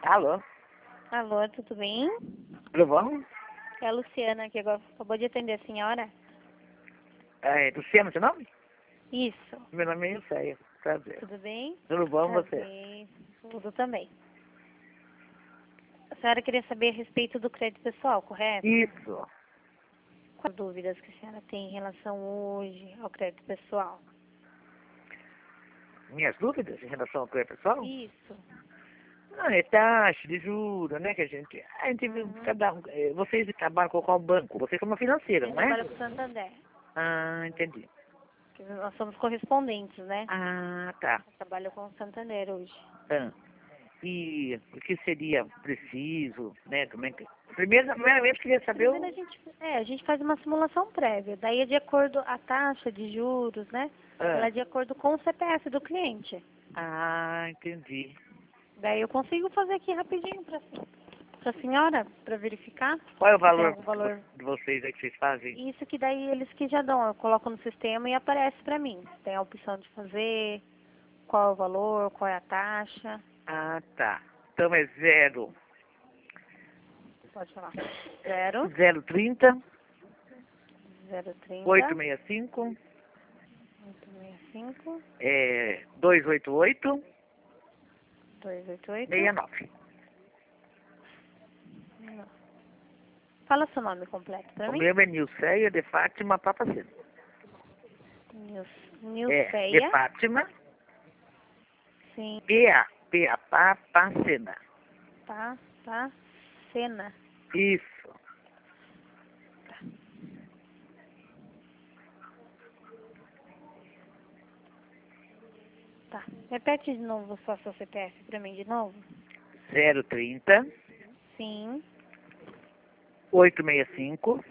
Alô? Alô, tudo bem? Tudo bom? É a Luciana que agora acabou de atender a senhora. É, Luciano, seu nome? Isso. Meu nome é Ilceia. Prazer. Tudo bem? Tudo bom você? Prazer. Tudo também. A senhora queria saber a respeito do crédito pessoal, correto? Isso. Quais dúvidas que a senhora tem em relação hoje ao crédito pessoal? Minhas dúvidas em relação ao crédito pessoal? Isso. Ah, é taxa de juros, né, que a gente viu Uhum. vocês trabalham com qual banco? Vocês são uma financeira, Eu não é? trabalho com o Santander. Ah, entendi. Que nós somos correspondentes, né? Ah, tá. Eu trabalho com o Santander hoje. Ah, e o que seria preciso, né, como é que... Primeiramente, queria saber Primeiro o... a gente faz uma simulação prévia. Daí é de acordo a taxa de juros, né? Ela Ah, é de acordo com o CPF do cliente. entendi. Daí eu consigo fazer aqui rapidinho pra senhora, pra verificar Qual é o se tem valor algum valor. de vocês aí que vocês fazem? Isso que daí eles que já dão, eu coloco no sistema e aparece pra mim. Tem a opção de fazer, qual é o valor, qual é a taxa. Ah, tá. Então é zero Pode falar. 0, 030 030, 865 865, 288 288. 69. Não. Fala seu nome completo pra O mim. meu é Nilceia de Fátima Papacena. De Nilceia. Fátima Sim. P.A. Papacena. Cena. Isso. Tá. Repete de novo só seu CPF pra mim de novo. 030 Sim. 865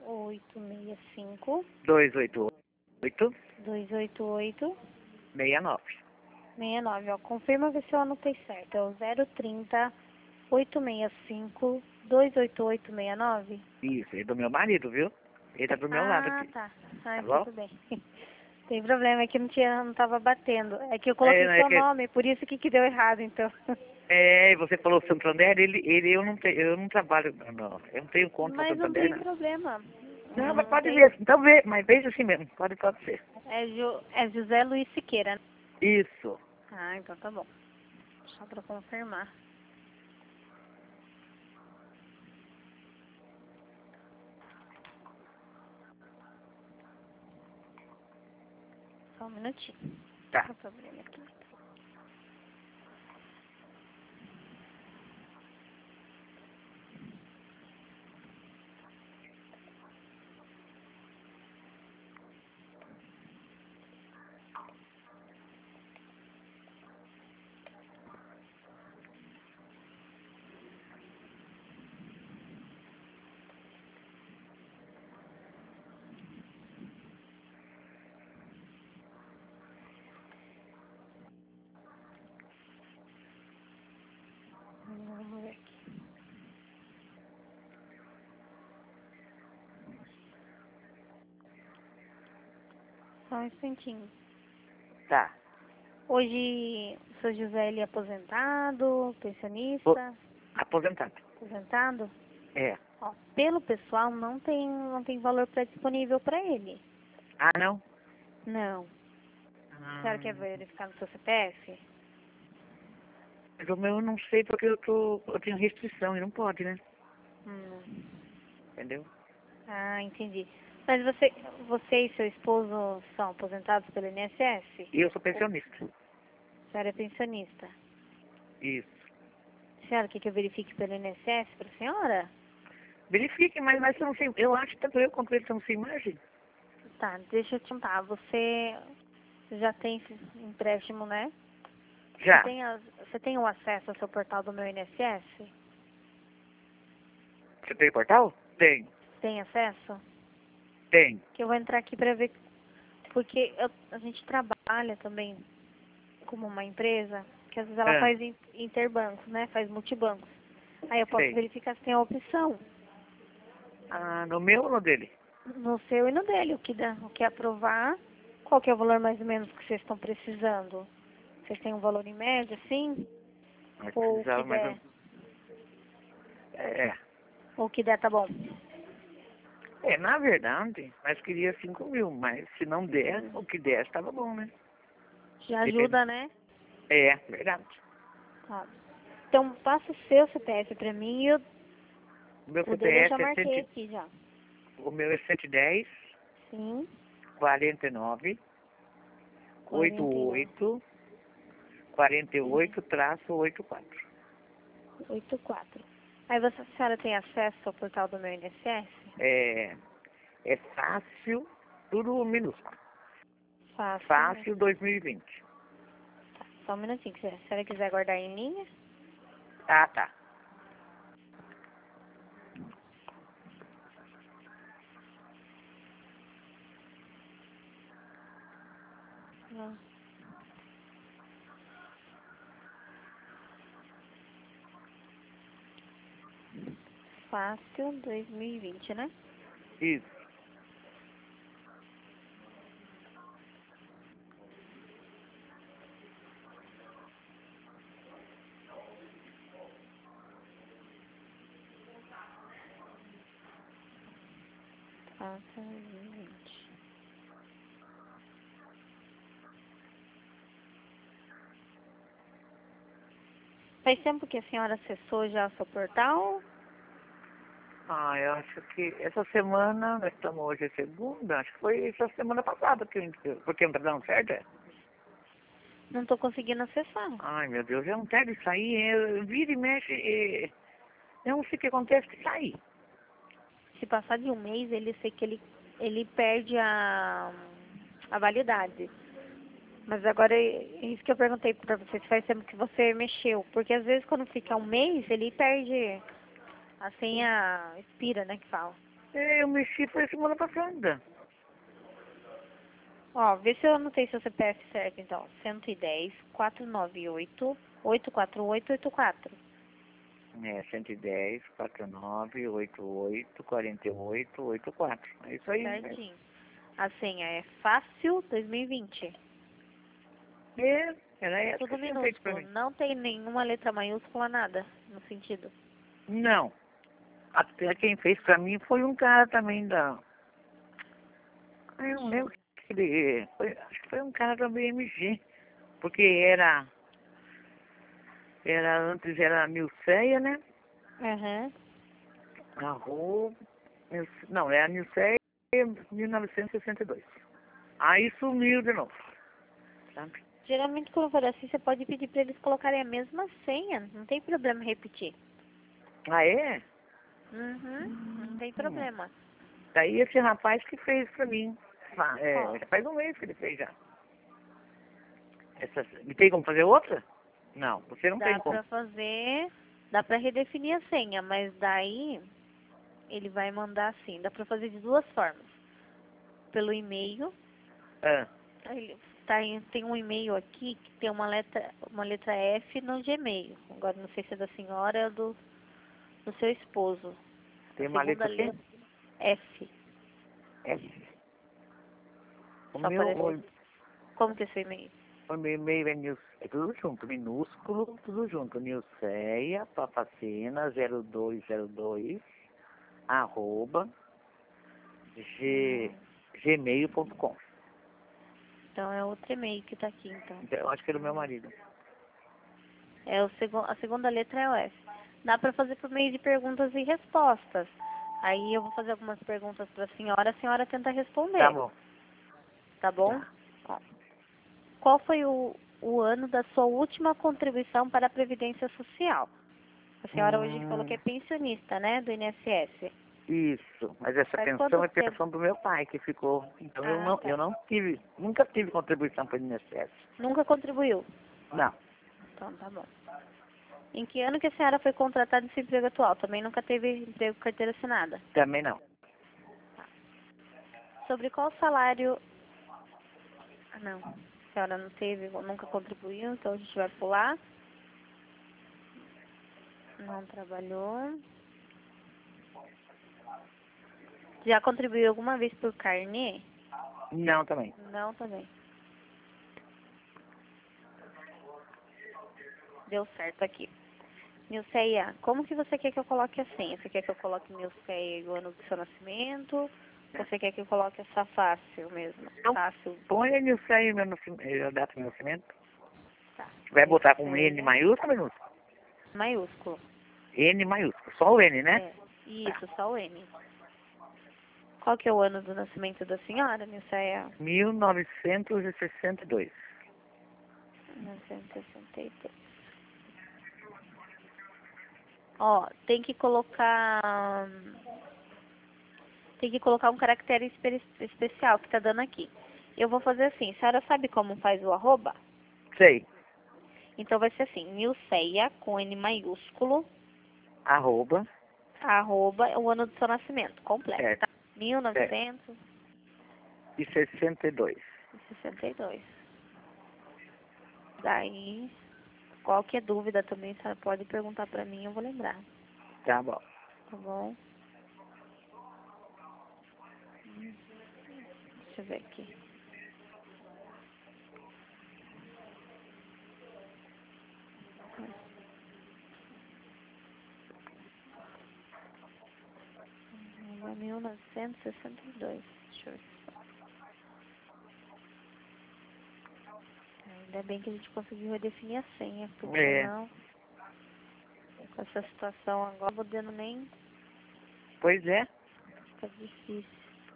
865 288 288 69. 69. Ó, confirma ver se eu anotei certo. É o 030 865 288 69? Isso, é do meu marido, viu? Ele tá do meu lado Ah, aqui. tá. Tá Ah, bom? tudo bem. Tem problema, é que não tava batendo. É que eu É, coloquei não é seu que... nome, por isso que deu errado, então. Você falou Santander, eu não trabalho, não. Eu não tenho conta no Mas não Santander, tem não. problema. Não, mas Não pode tem. ver. Então vê, mas veja assim mesmo. Pode ser. É José Luiz Siqueira, né? Isso. Ah, então tá bom. Só pra confirmar. Só um minutinho. Tá. Eu tô abrindo aqui. Vamos ver aqui. Só um instantinho. Tá. Hoje, o seu José, ele é aposentado, Vou pensionista, aposentado. aposentado? É. Ó, pelo pessoal, não tem valor disponível para ele. Ah, não? Não. A senhora quer verificar no seu CPF? Mas o meu eu não sei porque eu tenho restrição e não pode, né? Hum. Entendeu? Ah, entendi. Mas você e seu esposo são aposentados pelo INSS? E eu sou pensionista. A senhora é pensionista. Isso. A senhora quer que eu verifique pelo INSS para a senhora? Verifique, mas você não sei. Eu acho que tanto eu quanto ele estão sem margem. Tá, deixa eu te contar. Você já tem esse empréstimo, né? Já. Você tem o acesso ao seu portal do meu INSS? Você tem portal? Tem. Tem acesso? Tem. Que eu vou entrar aqui para ver, porque a gente trabalha também como uma empresa, que às vezes ela Ah, faz interbancos, né? Faz multibancos. Aí eu posso sei. verificar se tem a opção Ah, no meu ou no dele? no seu e no dele, o que aprovar, qual que é o valor mais ou menos que vocês estão precisando. Vocês têm um valor em média, sim? Mas Ou o que precisava mais der? É. O que der tá bom? É, na verdade, nós queria 5 mil, mas se não der, o que der estava bom, né? Já ajuda, né? É, verdade. Tá. Então, passa o seu CPF pra mim e O meu o dele eu já CPF é marquei aqui já. o meu é 110 Sim, 49 49, 88 48-84. 84. Aí a senhora tem acesso ao portal do meu INSS? É fácil, tudo minúsculo. Fácil, né? Fácil 2020. Tá, só um minutinho, se a senhora quiser guardar em linha. Ah, tá. Não. Fácil 2020, né? Isso. Fácil 2020. Faz tempo que a senhora acessou já o seu portal? Ah, eu acho que essa semana, nós estamos hoje é segunda, acho que foi essa semana passada porque não tá dando certo. É? Não tô conseguindo acessar. Ai, meu Deus, eu não quero sair, vira e mexe, eu não sei o que acontece que sai. Se passar de um mês, ele sei que ele perde a validade. Mas agora é isso que eu perguntei pra você, se faz tempo que você mexeu. Porque às vezes quando fica um mês, ele perde a senha, expira, né, que fala. Eu mexi foi semana passada. Ó, vê se eu anotei seu CPF certo, então. 110 498 848 84. 110, 49, 88, 48, 84. É isso aí. Certinho. A senha é fácil 2020. Era essa que Tudo eu tinha feito pra minúsculo. mim. Não tem nenhuma letra maiúscula, nada no sentido. Não. Até quem fez pra mim foi um cara também da... Eu não lembro que ele... acho que foi um cara da BMG. Porque antes era Nilceia, né? Aham. Arroba... Não, era Nilceia 1962. Aí sumiu de novo. Sabe? Geralmente quando for assim, você pode pedir pra eles colocarem a mesma senha. Não tem problema repetir. Ah, é? Uhum. Não tem problema. Daí esse rapaz que fez pra mim. Ó, Já faz um mês que ele fez já. E tem como fazer outra? Não, você não tem dá como. pra fazer, dá pra redefinir a senha, mas daí ele vai mandar assim. Dá pra fazer de duas formas. Pelo e-mail. Ah, Aí tem um e-mail aqui que tem uma letra F no Gmail. Agora não sei se é da senhora ou do seu esposo. A tem uma segunda letra o quê? letra F. S. O Só meu, aparece. Como que é seu e-mail? o meu e-mail é tudo junto, minúsculo, tudo junto. Nilceia, Papacena, 0202, arroba, gmail.com. Então é outro e-mail que tá aqui, então. Eu acho que é do meu marido. A segunda letra é o F. Dá pra fazer por meio de perguntas e respostas. Aí eu vou fazer algumas perguntas pra senhora, a senhora tenta responder. Tá bom. Tá bom? Ó, qual foi o ano da sua última contribuição para a Previdência Social? A senhora hoje falou que é pensionista, né, do INSS. Isso, mas essa Faz pensão quanto é tempo? pensão do meu pai que ficou. Então Ah, eu tá. não tive, nunca tive contribuição para o INSS. Nunca contribuiu? Não, Então, tá bom. Em que ano que a senhora foi contratada nesse emprego atual? Também nunca teve emprego com carteira assinada? também não. Sobre qual salário... Ah, não. A senhora não teve, nunca contribuiu, então a gente vai pular. Não trabalhou. Já contribuiu alguma vez por carnê? Não também. Não, também. Deu certo aqui. Nilceia, como que você quer que eu coloque a senha? Você quer que eu coloque Nilceia e o ano do seu nascimento? Ou você quer que eu coloque essa fácil mesmo? Então, Fácil. põe aí nisso aí, a data do meu nascimento. Tá. Vai botar com N Nilceia, maiúsculo ou minúsculo? maiúsculo. N maiúsculo, só o N, né? É. Isso, só o N. Qual que é o ano do nascimento da senhora, Nilceia? 1962. 1962. Ó, tem que colocar um caractere especial que tá dando aqui. Eu vou fazer assim, a senhora sabe como faz o arroba? Sei. Então vai ser assim, Nilceia com N maiúsculo, Arroba. arroba, o ano do seu nascimento, completo, Certo. tá? 1962. E 62. Daí, qualquer dúvida também, a senhora pode perguntar pra mim, eu vou lembrar, Tá bom. tá bom? Deixa eu ver aqui. É 1962. Deixa eu ver. Ainda bem que a gente conseguiu redefinir a senha, porque É. senão, com essa situação agora, não podendo nem, Pois é. fica difícil.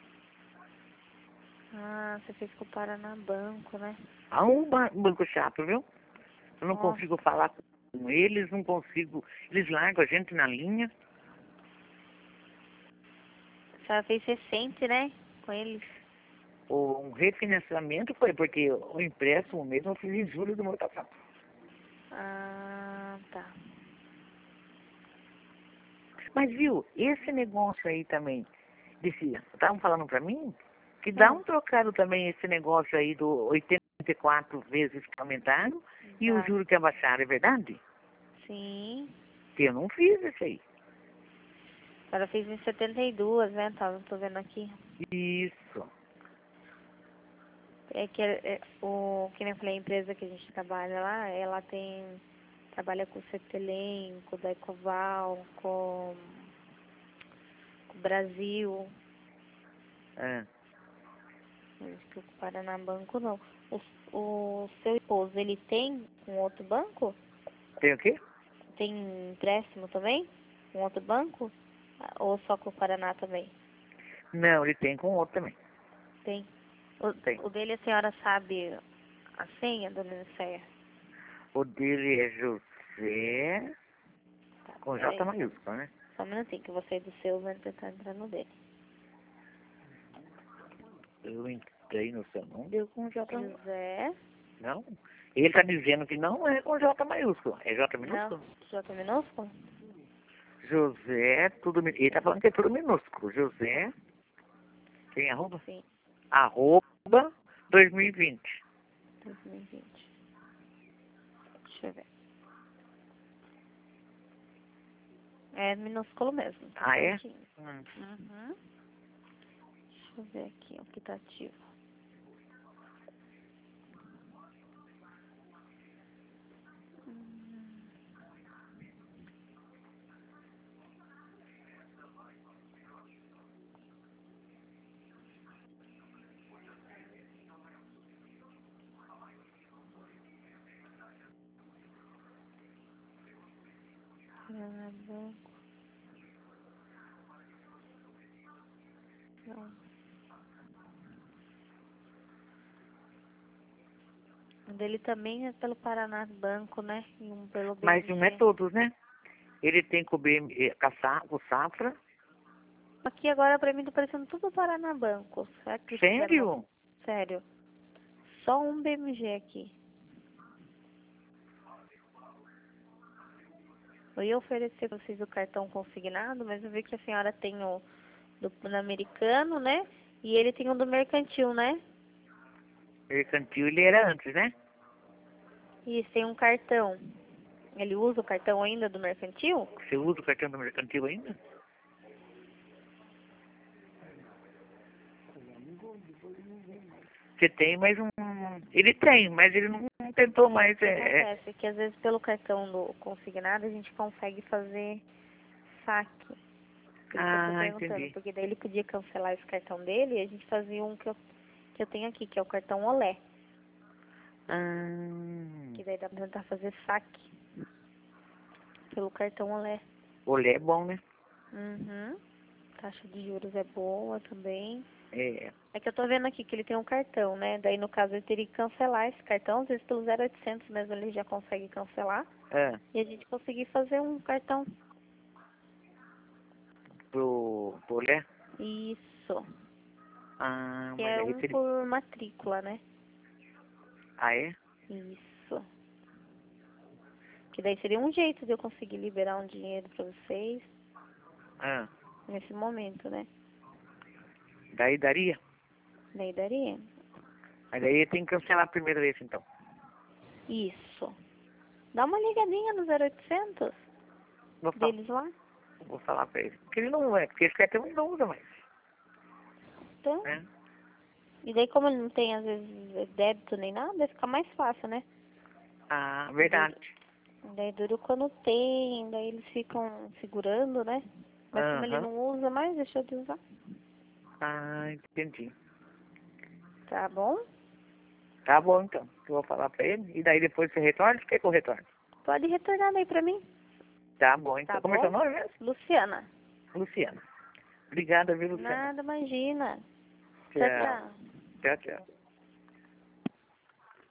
Ah, você fez com o Paraná Banco, né? Há um banco chato, viu? Eu não Nossa, consigo falar com eles, não consigo. Eles largam a gente na linha. a senhora fez recente, né? Com eles. Um refinanciamento foi porque o empréstimo mesmo eu fiz em julho do ano passado. Ah, tá. Mas viu, esse negócio aí também, estavam falando pra mim que dá um trocado também esse negócio aí do 84 vezes que aumentaram e o Tá. juro que abaixaram, é verdade? Sim. Que eu não fiz isso aí. A senhora fez em 72, né? Tá, não tô vendo aqui. Isso. É que que nem eu falei, a empresa que a gente trabalha lá, ela trabalha com o Cetelem, com o da Ecoval, com o Brasil, É. mas que o Paraná Banco não. O seu esposo, ele tem um outro banco? Tem o quê? Tem empréstimo também? Um outro banco? Ah, ou só com o Paraná também? Não, ele tem com outro também. Tem. Tem. O dele a senhora sabe a senha, dona Niceia? O dele é José, Tá, com J peraí. maiúsculo, né? Só um minutinho que eu vou sair do seu, vou tentar entrar no dele. Eu entrei no seu, não deu com J maiúsculo. José. Não. Ele está dizendo que não é com J maiúsculo. É J Não. minúsculo? J minúsculo? José, ele está falando que é tudo minúsculo. José, tem arroba? Sim. Arroba 2020. 2020. Deixa eu ver. É minúsculo mesmo. Tá Ah, é? certinho. Uhum. Deixa eu ver aqui o que tá ativo. Paraná Banco. Não. O dele também é pelo Paraná Banco, né? E um pelo Mas não é BMG. todos, né? Ele tem com o com o Safra. Aqui agora pra mim tá parecendo tudo Paraná Banco. Será que eles fizeram uma... Sério? Sério. Só um BMG aqui. Eu ia oferecer pra vocês o cartão consignado, mas eu vi que a senhora tem o do Pan-Americano, né? E ele tem o do Mercantil, né? Mercantil ele era antes, né? E tem um cartão. Ele usa o cartão ainda do Mercantil? Você usa o cartão do Mercantil ainda? Você tem, mas um. Ele tem, mas ele não não tentou mais. Acontece que às vezes pelo cartão do consignado a gente consegue fazer saque. Por isso que eu tô perguntando, Entendi. porque daí ele podia cancelar esse cartão dele e a gente fazia um que eu tenho aqui, que é o cartão Olé. Que daí dá pra tentar fazer saque pelo cartão Olé. Olé é bom, né? Uhum. Taxa de juros é boa também. É. É que eu tô vendo aqui que ele tem um cartão, né? Daí no caso ele teria que cancelar esse cartão, às vezes pelo 0800 mesmo ele já consegue cancelar. E a gente conseguir fazer um cartão. Pro Olé? Isso. Que Mas é aí um teria. por matrícula, né? É? Isso. Que daí seria um jeito de eu conseguir liberar um dinheiro pra vocês nesse momento, né? Daí daria? Daí daria. Mas daí tem que cancelar primeiro esse, então. Isso. Dá uma ligadinha no 0800 Vou falar, deles lá. vou falar pra ele. Porque ele não é, porque esse cartão ele não usa mais. Então, Né? e daí como ele não tem, às vezes, débito nem nada, fica mais fácil, né? Verdade. Daí duro quando tem, daí eles ficam segurando, né? Mas como ele não usa mais, deixou de usar. Entendi. Tá bom? Tá bom, então. Eu vou falar pra ele. E daí depois você retorna? Quer que eu retorne? Pode retornar daí pra mim. Tá bom, então. Tá Como é seu bom? nome mesmo? Luciana. Luciana. Obrigada, viu, Luciana? Nada, imagina. Tchau, Tchau. tchau. Tchau, tchau.